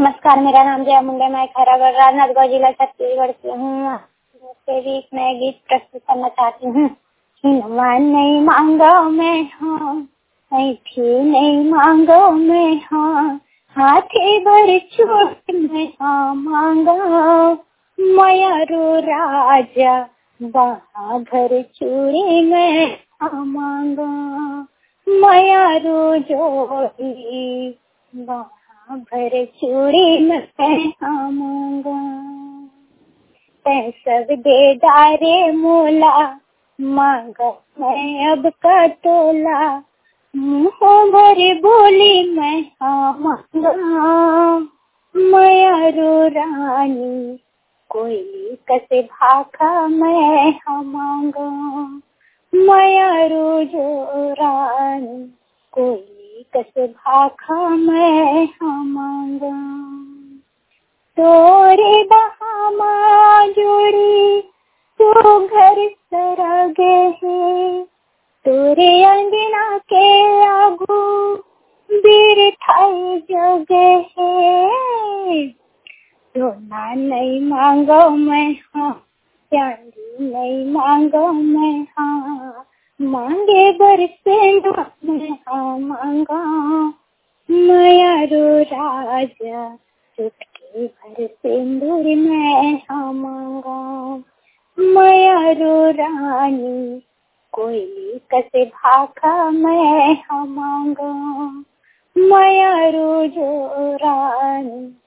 नमस्कार, मेरा नाम जया मुंडे, मैं खैरागढ़ राजनांदगांव जिला छत्तीसगढ़ से हूँ। आपके बीच में गीत प्रस्तुत करना चाहती हूँ। नहीं मांगो मैं हाँ, नहीं मांगो मैं हाँ, हाथी भर चोट में हाँ मांगो, मयारू राजा वहाँ भर चूड़ी में हाँ मांगो, मयारू जोड़ी वहाँ भर चूड़ी में हाँ मांगो। सब दे डारे मोला मांगा मैं अब का तोला, मुँह भरे बोली मैं हाँ मांगा, मयारू रानी कोयली कसे भाखा मैं हाँ मांगा, मयारू जो रानी कोयली कसे भाखा मैं हाँ मांगा। तोरे बहामा जोड़ी तो घर सरगे है, तोरे अंगना के आगू बीर ठाई जगे है। सोना नहीं मांगो मैं हाँ, चांदी नहीं मांगो मैं हाँ, मांगे बरसे मैं हाँ मांगा, मयारू राजा चुटकी भर सिंदूर में हाँ मांगा, मयारू रानी कोयली कसे भाखा मैं हाँ मांगा, मयारू जो रानी